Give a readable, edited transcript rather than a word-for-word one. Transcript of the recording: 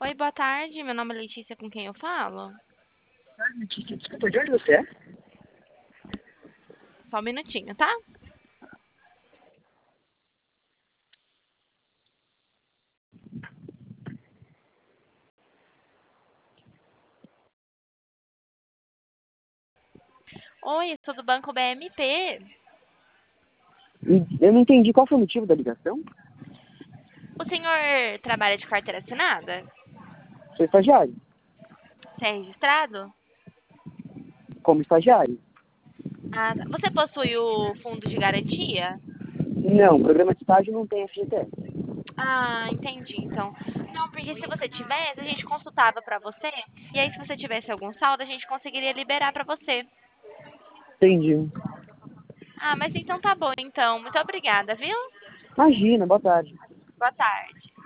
Oi, boa tarde. Meu nome é Letícia, com quem eu falo? Letícia, desculpa, de onde você é? Só um minutinho, tá? Oi, sou do Banco BMP. Eu não entendi qual foi o motivo da ligação. O senhor trabalha de carteira assinada? Sou estagiário. Você é registrado? Como estagiário? Ah, tá. Você possui o fundo de garantia? Não, o programa de estágio não tem FGTS. Ah, entendi. Então, não, porque se você tivesse, a gente consultava pra você. E aí, se você tivesse algum saldo, a gente conseguiria liberar pra você. Entendi. Ah, mas então tá bom, então. Muito obrigada, viu? Imagina, boa tarde. Boa tarde.